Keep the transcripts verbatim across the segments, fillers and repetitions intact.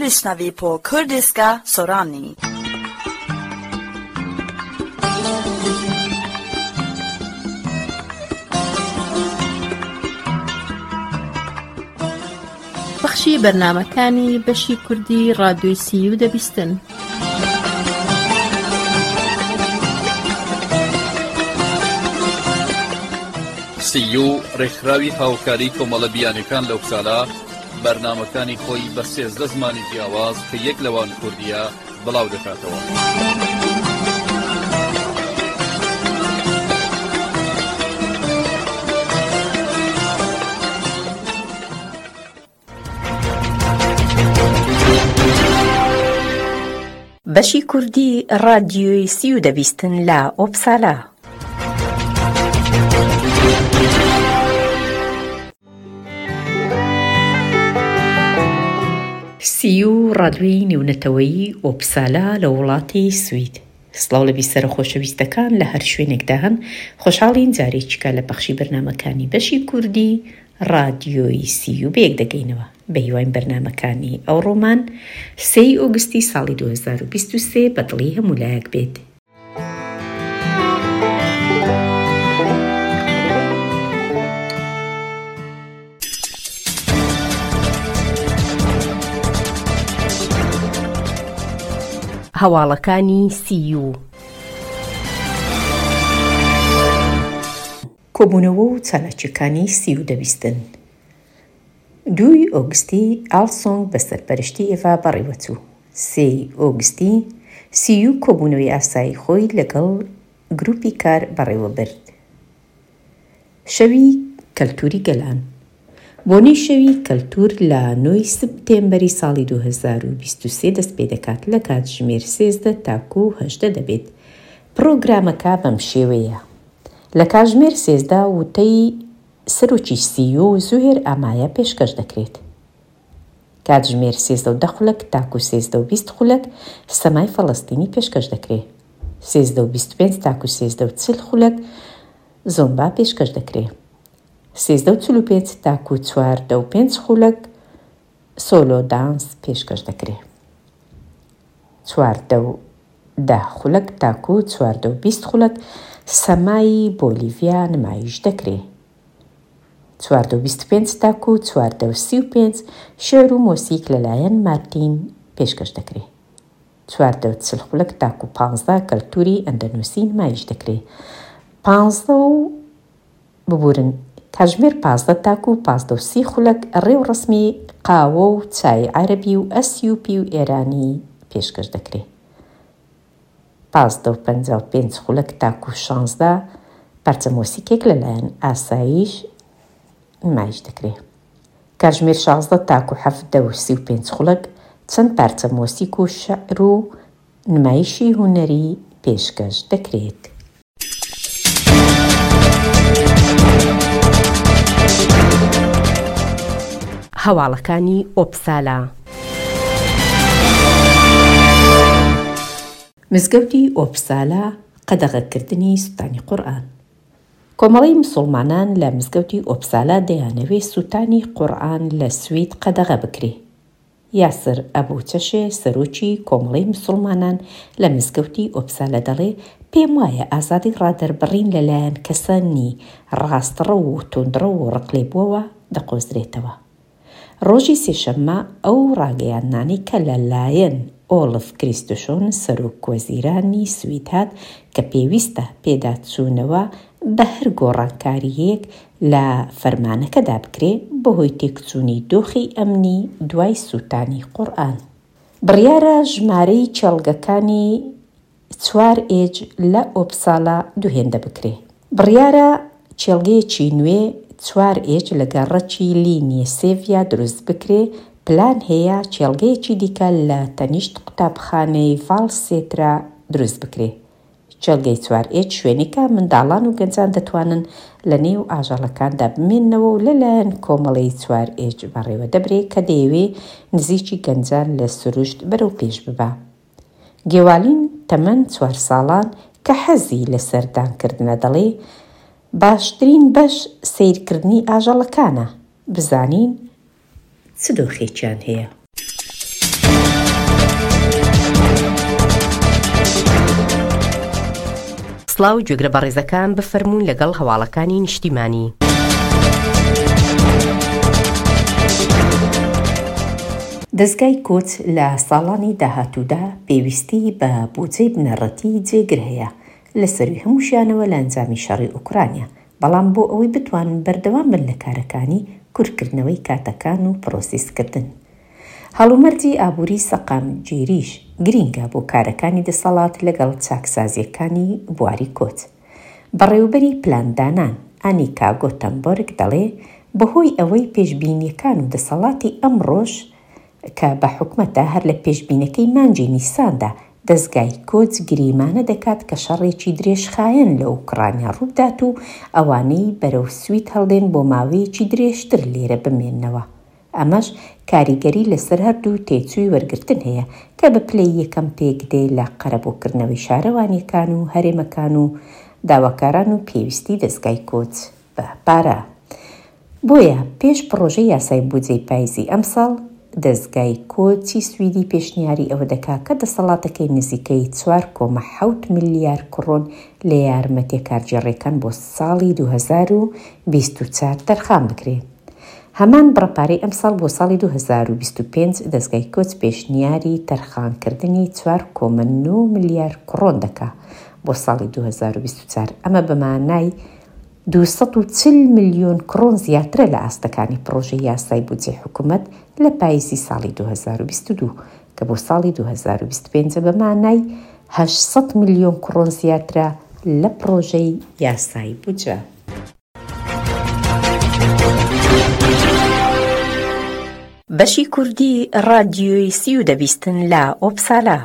lyssnar vi på kurdiska Sorani. بەخشی بەرنامەکانی بەشی کوردی ڕادیۆی سیو دەبیستن. سیو ڕێکخراوی هاوکاری کۆمەڵە بیانەکان لەو ساڵە بەرنامەکانی خۆی بە سێزدە زمانی جیاواز کە یەک لەوان کوردیە بڵاو دەکاتەوە. بەشی کوردی ڕادیۆی سیو دەبیستن لە ئۆپسالا. سیو ڕادیۆی نێونەتەوەیی ئۆپسالا لە وڵاتی سوید. سڵاو لەبی سەر خۆشەویستەکان لە هەر شوێنێکدا هەن. خۆشحاڵین جارێکیکە لە بەخشی بەرنامەکانی بەشی کوردی ڕادیۆی سیو بەیەک دەگەینەوە بە هیوای بەرنامەکانی ئەو ڕۆمان سێی ئۆگستی ساڵی دوو هەزار و بیست و سێ بەدڵی هەموو لایەک بێت. هەواڵەکانی سیو کۆبوونەوە و چالاکیەکانی سیو دەبیستن. دووی ئۆگستی ئالسۆنگ بە سەرپەرشتی ئێڤا بەڕێوەچوو. سێی ئۆگستی سیو کۆبوونەوەی ئاسایی خۆی لەگەڵ گروپی کار بەڕێوە برد. شەوی کەلتوری گەلان بۆنەی شەوی کەلتور لە نۆی سپتێمبەری ساڵی دوو هەزار و بیست و سێ دەست پێ دەکات لە کاتژمێر سێزدە تاکو و هەژدە دەبێت. پرۆگرامەکە بەم شێوەیە: لە کاتژمێر سێزدە وتەی سەرۆکی سیو زوهێر ئامایە پێشکەش دەکرێت. کاتژمێر سێزدە و دە خولەک تاکو سێزدە و بیست خولەک سەمای فەڵەستینی پێشکەش دەکرێت. سێزدە و بیست و پێنج تاکو سێزدە و چل خولەک زۆمبا پێشکەش دەکرێت. سێزدە و چل و پێنج تاکو چواردە و پێنج خولەک سۆلۆ دانس پێشکەش دەکرێت. چواردە و دە خولەک تاکو چواردە و بیست خولەک سەمای بۆلیڤیا نمایش دەکرێت. چواردە و بیست و پێنج تاکو چواردە و سی و پێنج شێر و مۆسیک لەلایەن مارتین پێشکەش دەکرێت. چواردە و چل خولەک تاکو پانزدە کەلتوری ئەندەنووسی نمایش دەکرێت. پانزدە و ببورن کاتژمێر پازدە تاکو و پازدە و سی خولەک ڕێو ڕسمی قاوە و چای عەرەبی و ئەسیوپی و ئێرانی پێشکەش دەکرێت. پازدە و پەنجا و پێنج خولەک تاکو شانزدە پارچە مۆسیکێک لەلایەن ئاسایش نمایش دەکرێت. کاتژمێر شازدە تاکو حەفدە و سی و پێنج خولەک چەند پارچە مۆسیک و شەعر و نمایشی هونەری پێشکەش دەکرێت. هەواڵەکانی ئۆپسالا مزگەوتی ئۆپسالا قەدەغەکردنی سوتانی قورئان. کۆمەڵی مسڵمانان لە مزگەوتی ئۆپسالا دەیانەوێ سوتانی قورئان لە سوید قەدەغە بکرێ. یاسر ئەبوو چەشێ سەرۆکی کۆمەڵی مسڵمانان لە مزگەوتی ئۆپسالا دەڵێ پێم وایە ئازادی ڕادەربڕین لەلایەن کەسانی ڕاستڕە و تۆندڕە و ڕقلێبووەوە دەقۆزرێتەوە. ڕۆژی سێشەممە ئەو ڕاگەیاندانەی کە لەلایەن ئۆڵف کریستوشۆن سەرۆک وەزیرانی سوید هات کە پێویستە پێداچوونەوە بە هەر گۆڕانکاریەک لە فەرمانەکەدا بکرێ بەهۆی تێکچوونی دۆخی ئەمنی دوای سوتانی قورئان. بڕیارە ژمارەی چێڵگەکانی چوار ئێج لە ئۆپسالا دووهێندە بکرێ. بڕیارە چێڵگەیەکی نوێ چوار ئێج لە گەڕەکی لینیە سێڤیا دروست بکرێ. پلان هەیە چێڵگەیەکی دیکە لە تەنیشت قوتابخانەی ڤالسێترا دروست بکرێ. چێڵگەی چوار ئێج شوێنێکە منداڵان و گەنجان دەتوانن لە نێو ئاژەڵەکاندا بمێننەوە و لەلایەن کۆمەڵەی چوار ئێج بەڕێوە دەبرێت کە دەیەوێ نزیکی گەنجان لە سروشت بەرەو پێش ببا. گێوالین تەمەن چوار ساڵان کە حەزی لە سەردانکردنە دەڵێ باشترین بەش سیرکردنی ئاژەڵەکانە، بزانین چ دۆخێکیان هەیە. سڵاو گوێگرە بەڕێزەکان بفەرموون لەگەڵ هەواڵەکانی نیشتیمانی. دەستگای کۆچ لە ساڵانی داهاتوودا پێویستی بە بودجەی بنەڕەتی جێگر هەیە لە سەروی هەمووشیانەوە لە ئەنجامی شەڕی ئوکرانیا، بەڵام بۆ ئەوەی بتوانن بەردەوام بن لە کارەکانی کورتکردنەوەی کاتەکان و پرۆسیسکردن. هەڵومەرجی ئابووری سەقامگیریش گرینگە بۆ کارەکانی دەسەڵات لەگەڵ چاکسازیەکانی بواری کۆچ. بەڕێوەبەری پلاندانان ئانیکا گۆتەنبەرگ دەڵێ بەهۆی ئەوەی پێشبینیەکان و دەسەڵاتی ئەمڕۆژ کە بە حکومەتە هەر لە پێشبینەکەی مانجی نیساندا دەستگای کۆچ گریمانە دەکات کە شەڕێکی درێژخایەن لە ئوکرانیا ڕوودات و ئەوانەی بەرەو سوید هەڵدێن بۆ ماوەیەکی درێژتر لێرە بمێننەوە. ئەمەش کاریگەری لەسەر هەردوو تێچووی وەرگرتن هەیە کە بە پلەی یەکەم پێکدێ لە قەرەبۆکردنەوەی شارەوانیەکان و هەرێمەکان و داواکاران و پێویستی دەستگای کۆچ بە پارە. بۆیە پێش پڕۆژەی یاسای بودجەی پاییزی ئەمساڵ دەستگای کۆچی سویدی پێشنیاری ئەوە دەکات کە دەسەڵاتەکەی نزیکەی چوار کۆمە حەوت ملیار کڕۆن لە یارمەتیە کارگێڕیەکان بۆ ساڵی دوو هەزار و بیست و چوار تەرخان بکرێت. هەمان بڕەپارەی ئەمساڵ بۆ ساڵی دوو هەزار و بیست و پێنج دەستگای کۆچ پێشنیاری تەرخانکردنی چوار کۆمە نۆ ملیار کڕۆن دەکات بۆ ساڵی دوو هەزار و بیست و چوار. ئەمە بەمانای دووسەد و چل ملیۆن کڕۆن زیاترە لە ئاستەکانی پرۆژەی یاسای بودجەی حکوومەت لە پاییزی ساڵی دوو هەزار و بیست و دوو کە بۆ ساڵی دوو هەزار و بیست و پێنج بەمانای هەشت ملیۆن کڕۆن زیاترە لە پرۆژەی یاسای بودجە. بەشی کوردی ڕادیۆی سی و دەبیستن لە ئۆپسالا.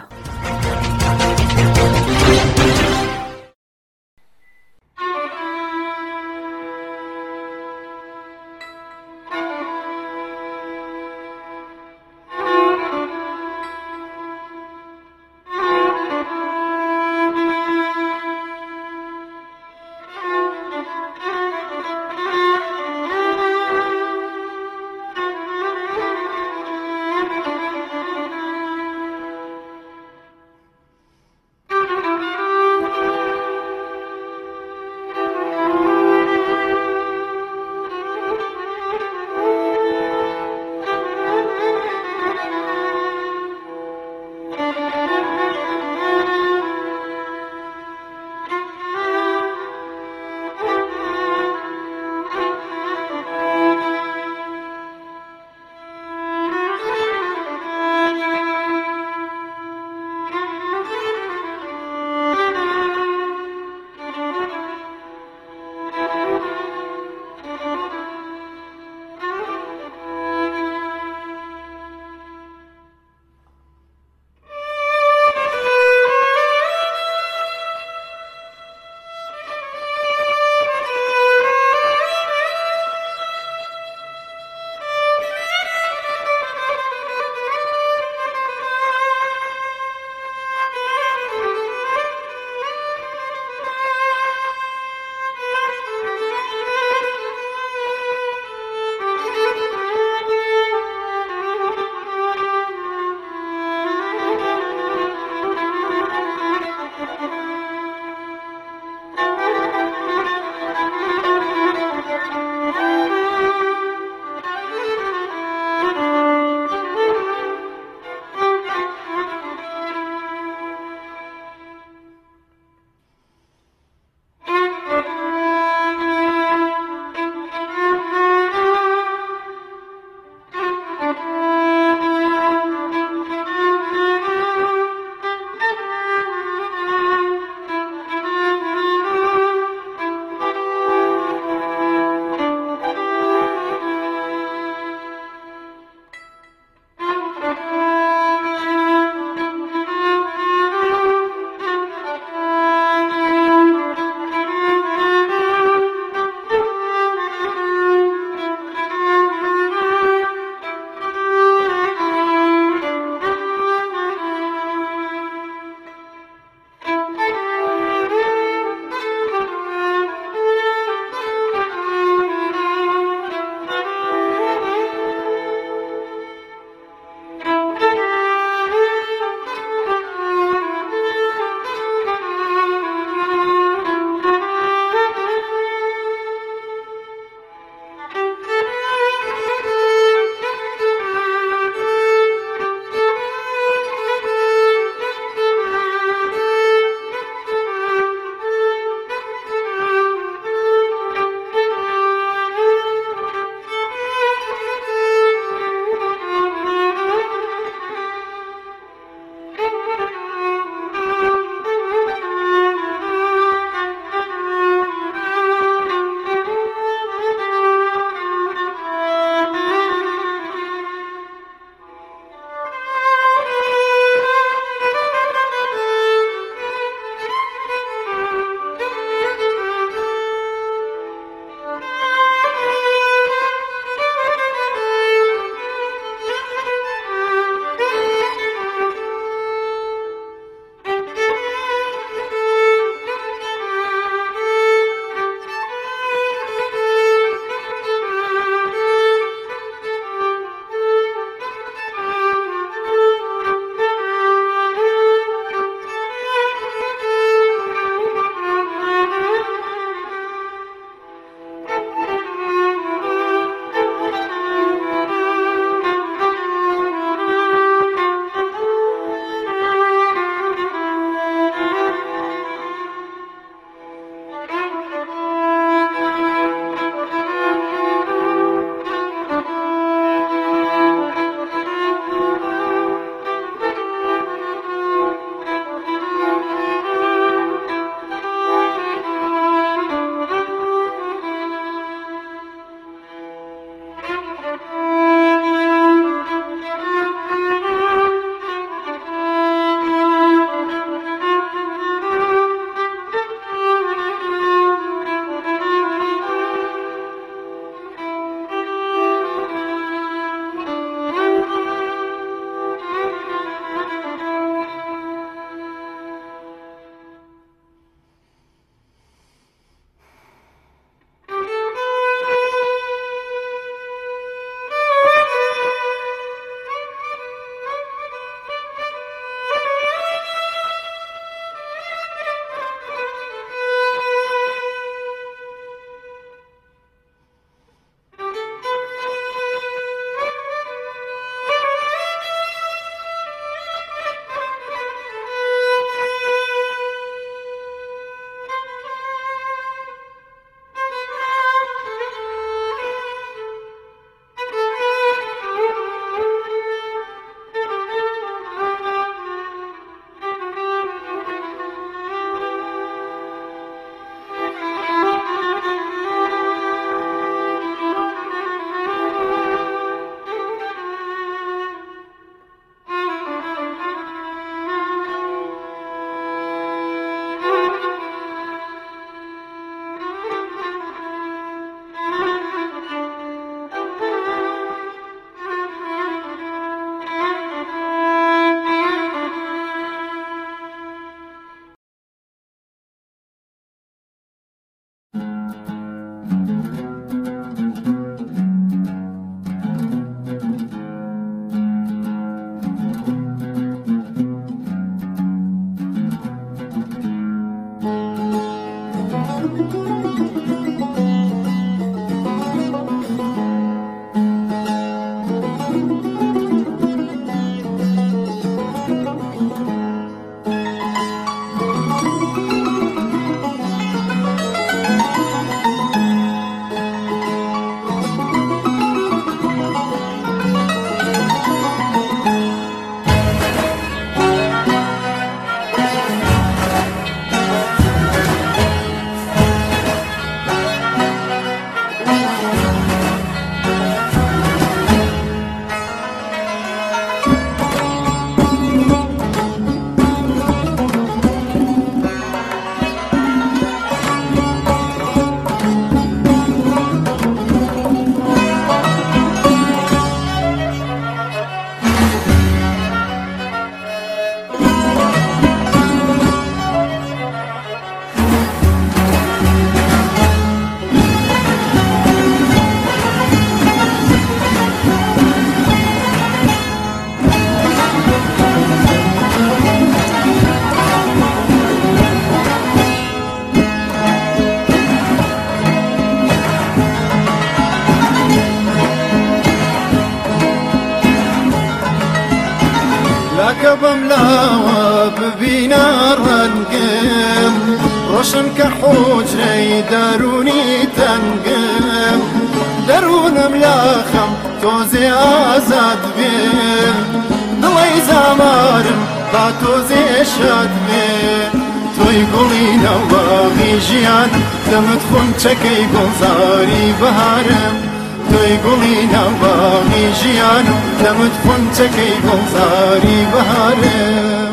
چاکە بەملاوە ببینە ڕەنگم ڕۆشن کە حوجرەی دەرونی تەنگم دەرونم لە خەم تۆزێ ئازاد بێ دڵی زامارم با تۆزێ شاد بێ تۆی گوڵی نەواغی ژیان دەمت خونچەکەی گوڵزاری بەهارم تۆی گوڵی نەواغی ژیان دەمت خونچەکەی گوڵزاری بەهارم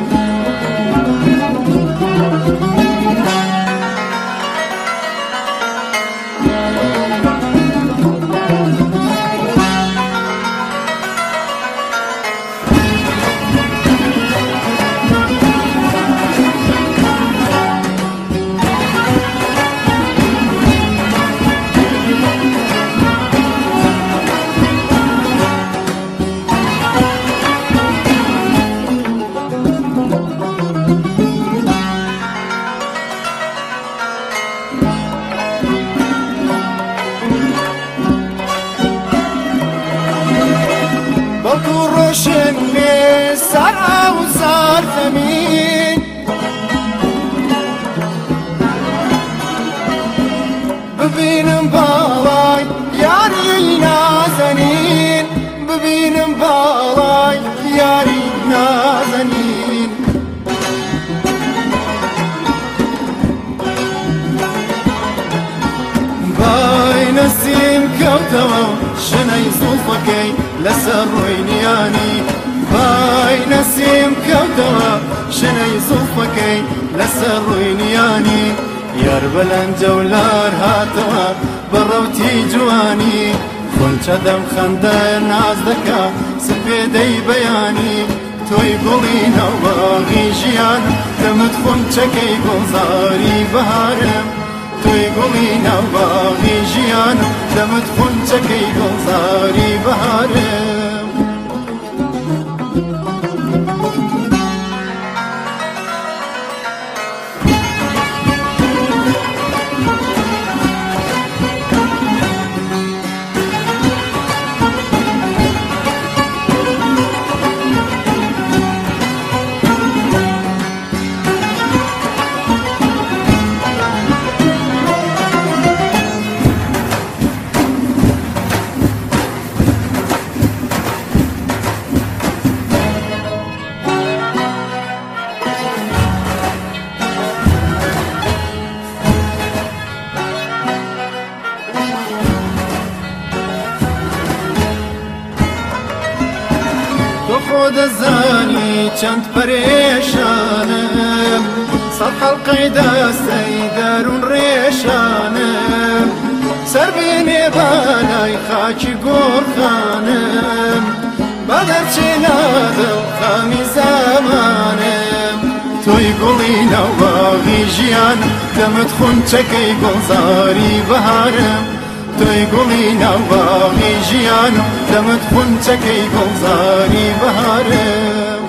بەڵکو ڕۆشن بێ سەر ئاو زار زەمین ببینم باڵای یاری نازەنین ببینم باڵای یاری نازەنین بای نەسیم کەوتەوە شنەی زوڵفەکەی لەسەر ڕۆی نیانی بای نەسیم کەوتەوە شنەی زوڵفەکەی لەسەر ڕۆی نیانی یار بەلەنجە و لار هاتەوە بەڕەوتی جوانی خونچە دەم خەندە ناز دەکا سپێدەی بەیانی تۆی گوڵی نەواغی ژیان دەمت خونچەکەی گوڵزاری بەهارم تۆی گوڵی نەواغی ژیان دەمت خونچەکەی گوڵزاری بەهارم خۆ دەزانی چەند پەرێشانم سەد حەڵقەی دەستەی دەروون ڕێشانم سەر بێنێ بالای خاکی گۆڕخانم بە دەرچێنە دڵ خامی زەمانم تۆی گوڵی نەواغی ژیان دەمت خونچەکەی گوڵزاری بەهارم تۆی گوڵی نەواغی ژیان دەمت خونچەکەی گوڵزاری بەهارم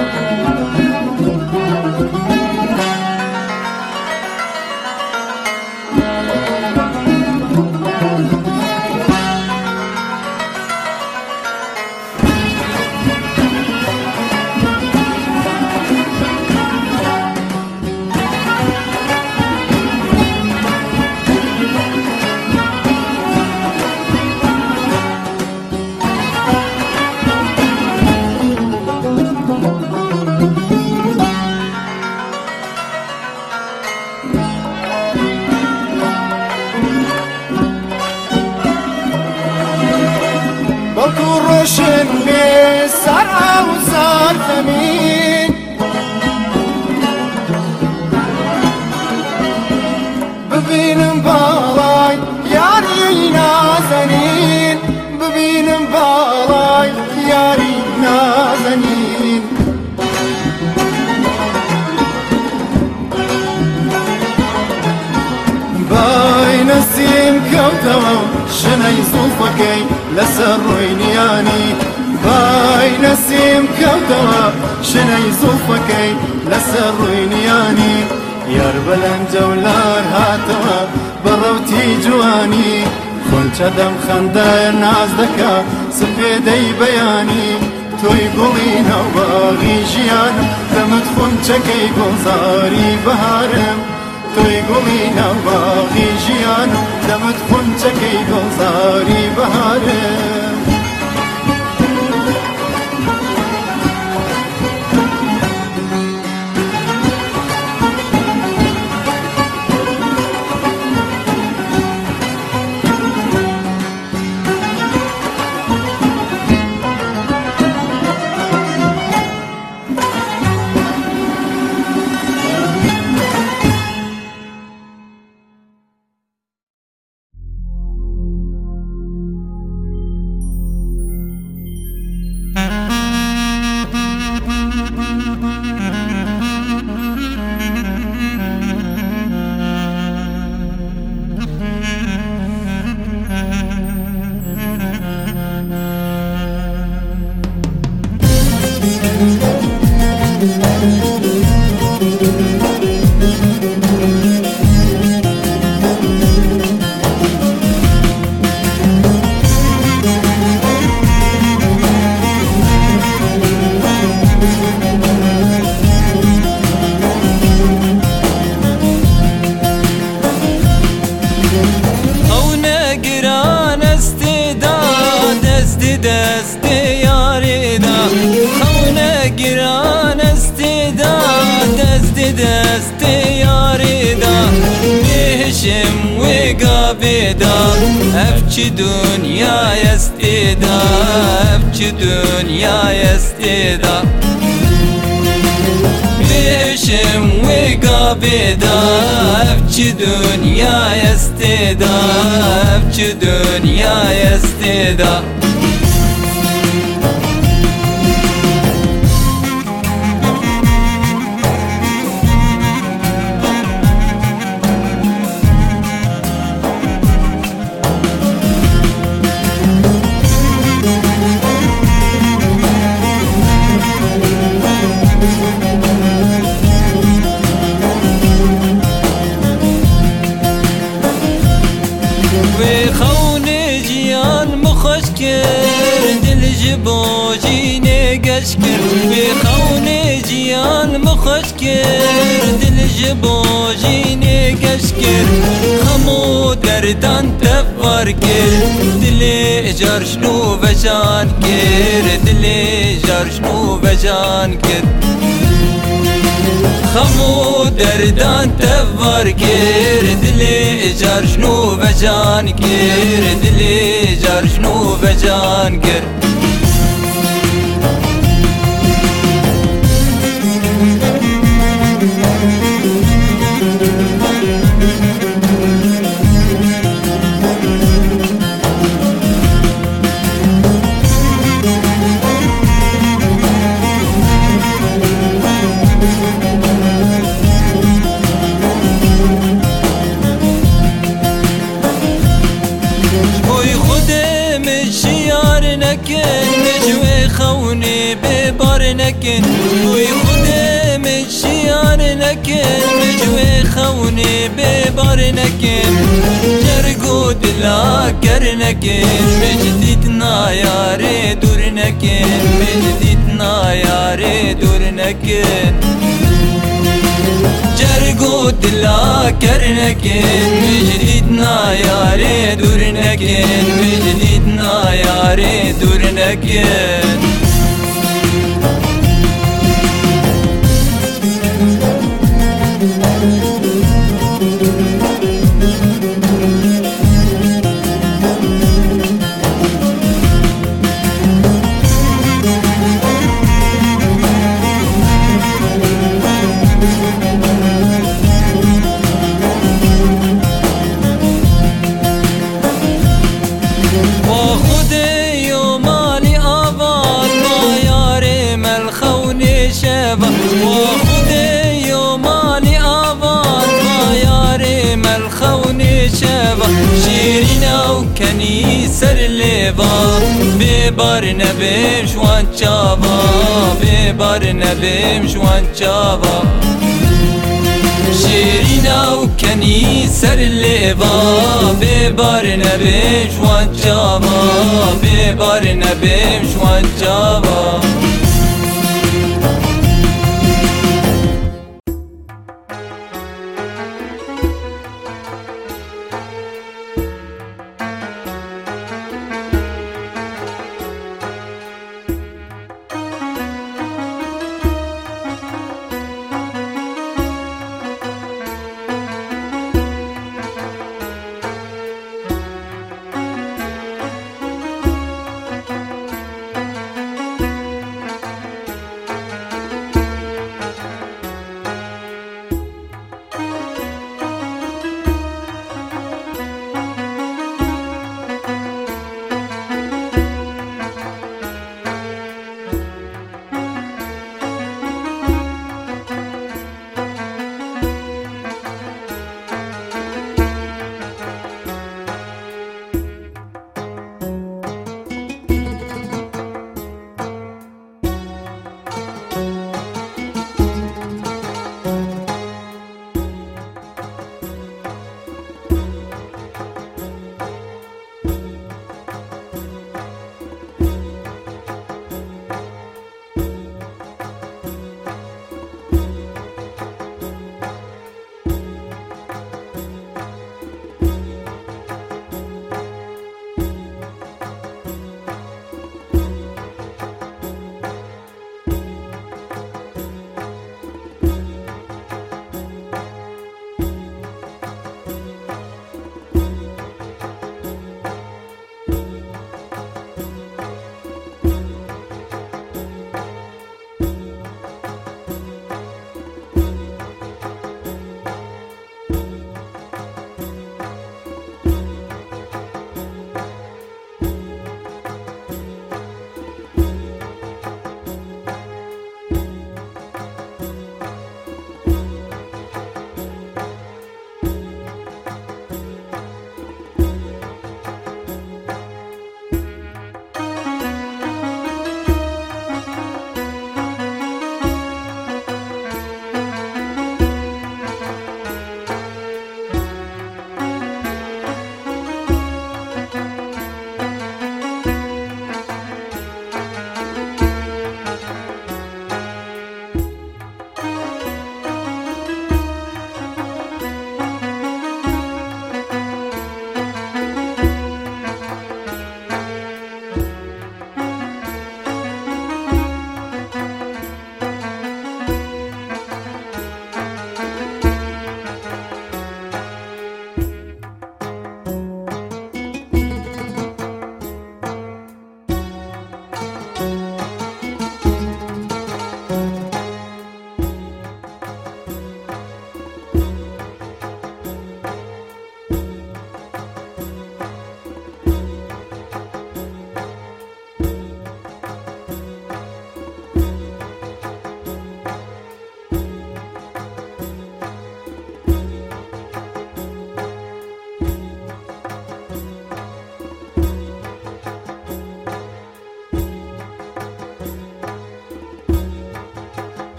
بەڵکو ڕۆشن بێ سەر ئاو زار زەمین ببینم باڵای یاری نازەنین ببینم باڵای یاری نازەنین بای نەسیم کەوتەوە شنەی زوڵفەکەی لەسەر ڕۆی نیانی بای نەسیم کەوتەوە شنەی زوڵفەکەی لەسەر ڕۆی نیانی یار بەلەنجە و لار هاتەوە بەڕەوتی جوانی خونچە دەم خەندە ناز دەکا سپێدەی بەیانی تۆی گوڵی نەواغی ژیان خونچەکەی گۆزاری بەهارم تۆی گوڵی ناوباغی ژیانم دەمت خونچەکەی گۆزاری بەهارم دست یاری دا خونه گران استیدا دست دست یاری دا بهشم و گابیدا افچ دنیا استیدا افچ دنیا استیدا بهشم و گابیدا افچ دنیا استیدا افچ دنیا استیدا بوجی نگش کرد به خون جیان مخوش کرد دل بوجی نگش کرد خمو دردان تفر کرد دل جرشنو وجان کرد دل جرشنو وجان کرد خمو دردان تفر کرد دل جرشنو وجان کرد دل جرشنو وجان کرد نکن توی خودم شیار نکن مجوی خونه ببار نکن جرگو دلا گر نکن مجدید نایار دور نکن مجدید نایار دور نکن جرگو دلا گر نکن مجدید نایار دور نکن مجدید نایار دور نکن سر لیوا ببار نبیم شوان چاوا ببار نبیم شوان چاوا شیرینا و کنی سر لیوا ببار نبیم شوان چاوا ببار نبیم شوان چاوا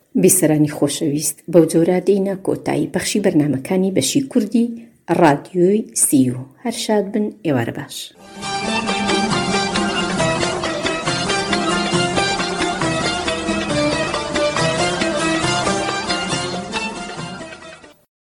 بیسەرانی خۆشەویست بەو جۆرە دێینە کۆتایی بەخشی بەرنامەکانی بەشی کوردی ڕادیۆی سی و هەر شاد بن ئێوارە باش.